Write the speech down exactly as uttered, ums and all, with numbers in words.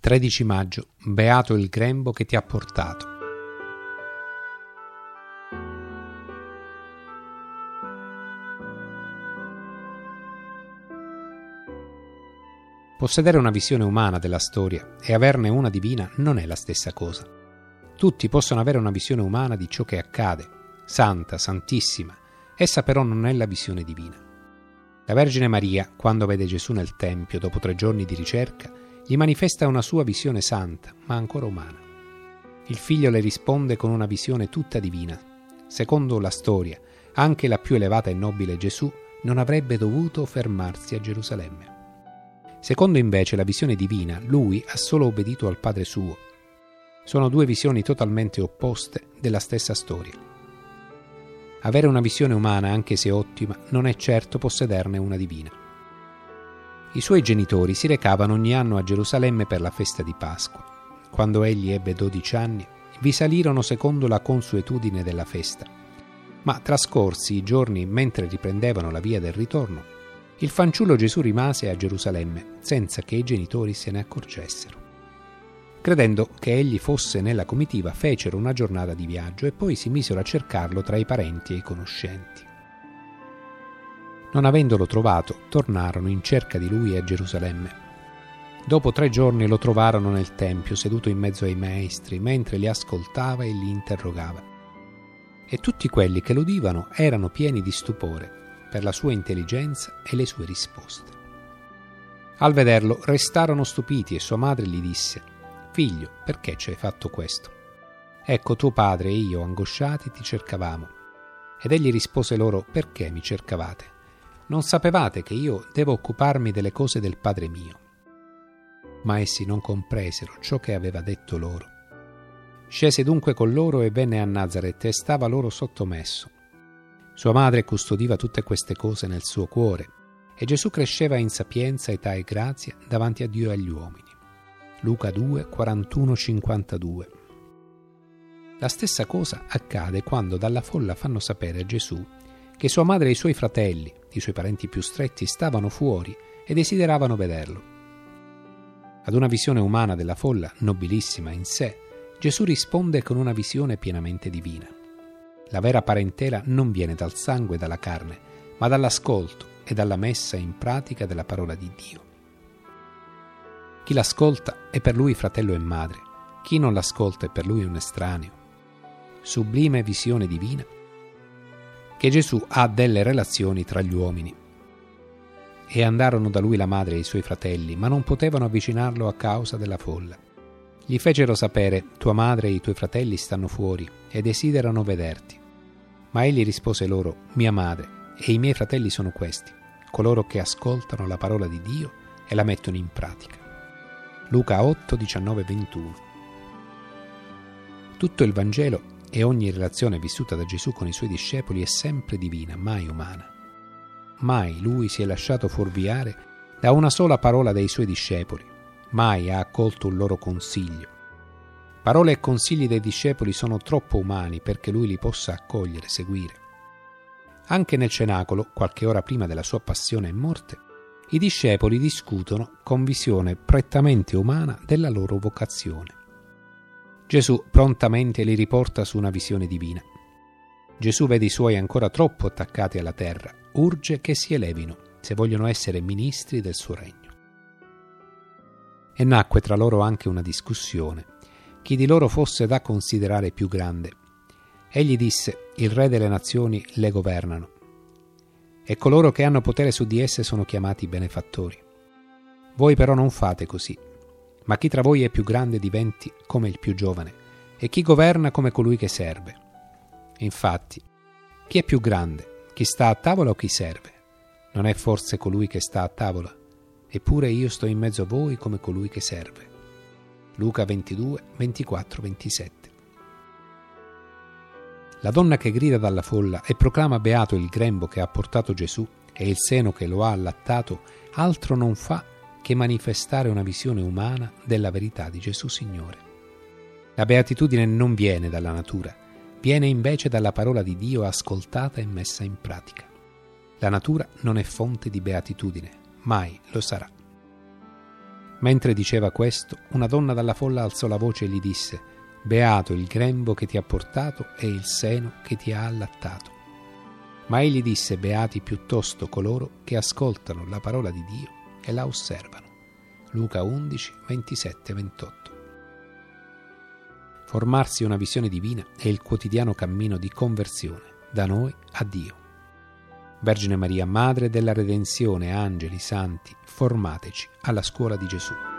tredici maggio, beato il grembo che ti ha portato. Possedere una visione umana della storia e averne una divina non è la stessa cosa. Tutti possono avere una visione umana di ciò che accade, santa, santissima, essa però non è la visione divina. La Vergine Maria, quando vede Gesù nel Tempio dopo tre giorni di ricerca, gli manifesta una sua visione santa, ma ancora umana. Il figlio le risponde con una visione tutta divina. Secondo la storia, anche la più elevata e nobile Gesù non avrebbe dovuto fermarsi a Gerusalemme. Secondo invece la visione divina, lui ha solo obbedito al Padre suo. Sono due visioni totalmente opposte della stessa storia. Avere una visione umana, anche se ottima, non è certo possederne una divina. I suoi genitori si recavano ogni anno a Gerusalemme per la festa di Pasqua. Quando egli ebbe dodici anni, vi salirono secondo la consuetudine della festa. Ma trascorsi i giorni mentre riprendevano la via del ritorno, il fanciullo Gesù rimase a Gerusalemme senza che i genitori se ne accorgessero. Credendo che egli fosse nella comitiva, fecero una giornata di viaggio e poi si misero a cercarlo tra i parenti e i conoscenti. Non avendolo trovato, tornarono in cerca di lui a Gerusalemme. Dopo tre giorni lo trovarono nel Tempio, seduto in mezzo ai maestri, mentre li ascoltava e li interrogava. E tutti quelli che l'udivano erano pieni di stupore per la sua intelligenza e le sue risposte. Al vederlo restarono stupiti e sua madre gli disse: «Figlio, perché ci hai fatto questo? Ecco, tuo padre e io, angosciati, ti cercavamo». Ed egli rispose loro: «Perché mi cercavate? Non sapevate che io devo occuparmi delle cose del Padre mio?» Ma essi non compresero ciò che aveva detto loro. Scese dunque con loro e venne a Nazaret e stava loro sottomesso. Sua madre custodiva tutte queste cose nel suo cuore, e Gesù cresceva in sapienza, età e grazia davanti a Dio e agli uomini. Luca due, quarantuno cinquantadue. La stessa cosa accade quando dalla folla fanno sapere a Gesù che sua madre e i suoi fratelli, i suoi parenti più stretti, stavano fuori e desideravano vederlo. Ad una visione umana della folla, nobilissima in sé, Gesù risponde con una visione pienamente divina. La vera parentela non viene dal sangue e dalla carne, ma dall'ascolto e dalla messa in pratica della parola di Dio. Chi l'ascolta è per lui fratello e madre, chi non l'ascolta è per lui un estraneo. Sublime visione divina che Gesù ha delle relazioni tra gli uomini. E andarono da lui la madre e i suoi fratelli, ma non potevano avvicinarlo a causa della folla. Gli fecero sapere: «Tua madre e i tuoi fratelli stanno fuori e desiderano vederti». Ma egli rispose loro: «Mia madre e i miei fratelli sono questi, coloro che ascoltano la parola di Dio e la mettono in pratica». Luca otto, diciannove ventuno. Tutto il Vangelo e ogni relazione vissuta da Gesù con i suoi discepoli è sempre divina, mai umana. Mai lui si è lasciato fuorviare da una sola parola dei suoi discepoli, mai ha accolto un loro consiglio. Parole e consigli dei discepoli sono troppo umani perché lui li possa accogliere, seguire. Anche nel cenacolo, qualche ora prima della sua passione e morte, i discepoli discutono con visione prettamente umana della loro vocazione. Gesù prontamente li riporta su una visione divina. Gesù vede i suoi ancora troppo attaccati alla terra, urge che si elevino se vogliono essere ministri del suo regno. E nacque tra loro anche una discussione: chi di loro fosse da considerare più grande. Egli disse: «Il re delle nazioni le governano, e coloro che hanno potere su di esse sono chiamati benefattori. Voi però non fate così, ma chi tra voi è più grande diventi come il più giovane, e chi governa come colui che serve. Infatti, chi è più grande, chi sta a tavola o chi serve? Non è forse colui che sta a tavola? Eppure io sto in mezzo a voi come colui che serve». Luca ventidue, ventiquattro ventisette. La donna che grida dalla folla e proclama beato il grembo che ha portato Gesù e il seno che lo ha allattato, altro non fa che manifestare una visione umana della verità di Gesù Signore. La beatitudine non viene dalla natura, viene invece dalla parola di Dio ascoltata e messa in pratica. La natura non è fonte di beatitudine, mai lo sarà. Mentre diceva questo, una donna dalla folla alzò la voce e gli disse: «Beato il grembo che ti ha portato e il seno che ti ha allattato». Ma egli disse: «Beati piuttosto coloro che ascoltano la parola di Dio e la osservano». Luca undici, ventisette ventotto. Formarsi una visione divina è il quotidiano cammino di conversione da noi a Dio. Vergine Maria, Madre della Redenzione, angeli, santi, formateci alla scuola di Gesù.